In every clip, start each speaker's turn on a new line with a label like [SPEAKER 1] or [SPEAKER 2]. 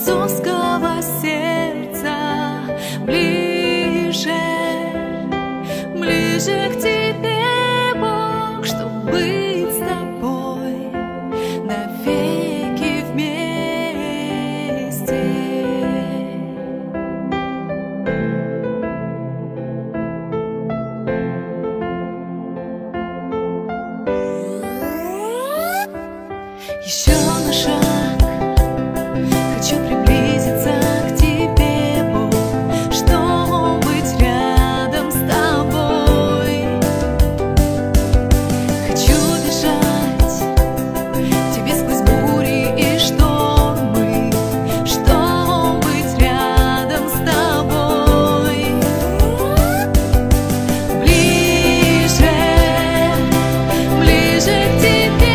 [SPEAKER 1] отцовского сердца. Ближе, ближе к тебе, Бог, чтоб быть с тобой навеки вместе. Еще на шаг хочу приблизиться к тебе, Бог, чтобы быть рядом с тобой. Хочу бежать тебе сквозь бури и штормы, чтобы быть рядом с тобой. Ближе, ближе к тебе,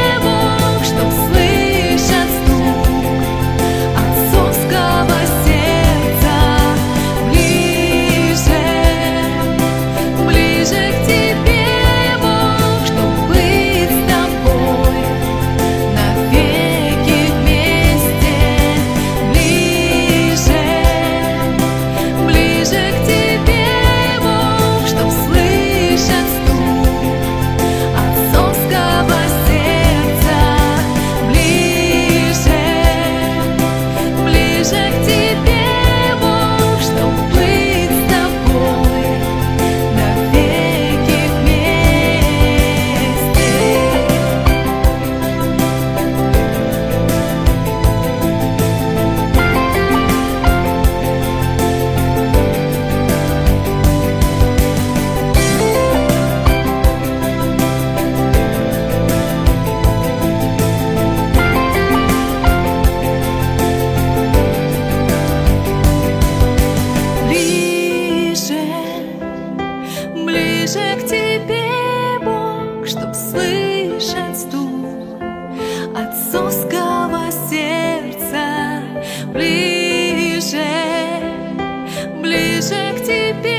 [SPEAKER 1] ближе к тебе, Бог, чтоб слышать стук отцовского сердца. Ближе, ближе к тебе.